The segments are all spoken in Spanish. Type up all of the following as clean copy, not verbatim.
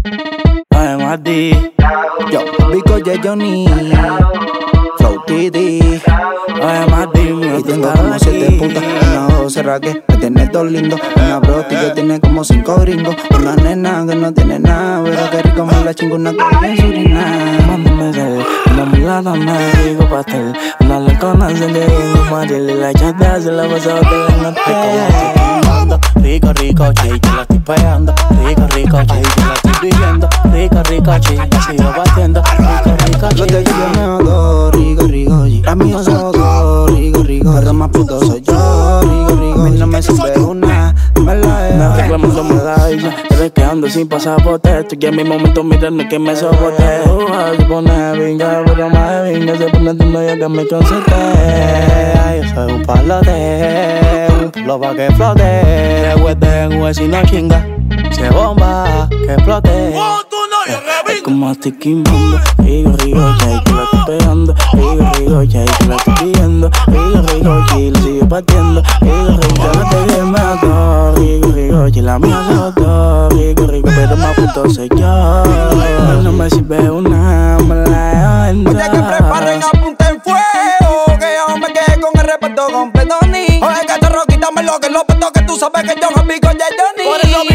Además de Yo, Vico J. Johnny, Flow TD. además de Y tengo como 7 putas, una 12 raques, me tiene dos lindos. Una brosti que tiene como 5 gringos. Una nena que no tiene nada, pero que rico me la chingo una que vive en Surinam. mándame gel, una mulata me rico pastel. Una lecona se le dio un maril y la chata se la pasó de la noche. Rico, rico, che, yo la estoy pegando. Rico, rico, che, yo la estoy viviendo. Rico, rico, che, sigo batiendo. Rico, rico, Los de che. yo me odo, rico, rico, G. Las mías son dos, rico, rico. Pero más puto soy yo, rico, rico. A mí no me sirve una, me la Me he. reclamando me la hice. Desde que ando sin pasaporte. Estoy en mi momento mirando que me soporte. Se pone vinga, pero más de vinga. Se pone tu novia que me concentré. Yo soy un palote, un palo pa' que flote. Recuerde en un si no chinga. Se bomba, que explote. Es como estoy quemando. Rico, rico, chay, que la estoy pegando. Rico, rico, chay, que la estoy pidiendo. Rico, rico, chay, lo sigue partiendo. Rico, rico, no te quemas. Rico, rico, chay, la mía son dos. Rico, rico, pero más puto soy yo. No me sirve una, me la he Oye, que preparen, apunten fuego, que yo me quedé con el reparto completo, ni. Oye, que te rock, quítame lo que lo peto, que tú sabes que yo soy Vico J. Johnny. Por eso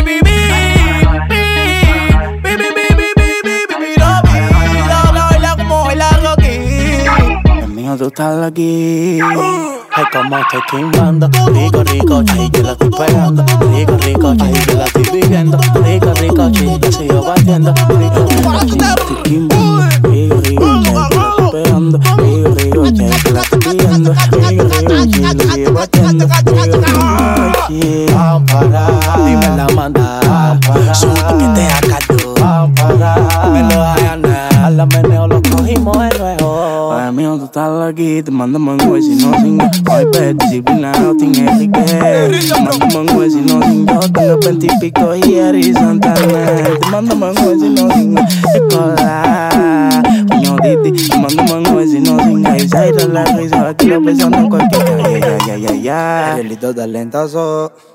tú estás aquí. Es como estoy quemando. Rico, rico, che, yo la estoy pegando. Rico, rico, che, yo la estoy viviendo. Rico, rico, che, la sigo batiendo. Rico, rico, che, la estoy quemando. Rico, rico, che, yo la estoy pegando. Rico, rico, che, yo la estoy viviendo. Rico, rico, che, la sigo batiendo. Rico, rico, che. Dime la manda. Suelto que te acato. Me lo hagan a la meneo lo cogimos de nuevo. Ay, mío, tú estás aquí, te mando mango y si no singo. Ay, pe, disciplinado, tiene Enrique. Te mando mango y si no singo. Tengo 20 y pico y Eri Santana. Te mando mango y si no singo. Escolar, coño Titi. Te mando mango y si no singo. Y Zaira la risa, aquí lo pensando en cualquier. Ya. Realito talentoso.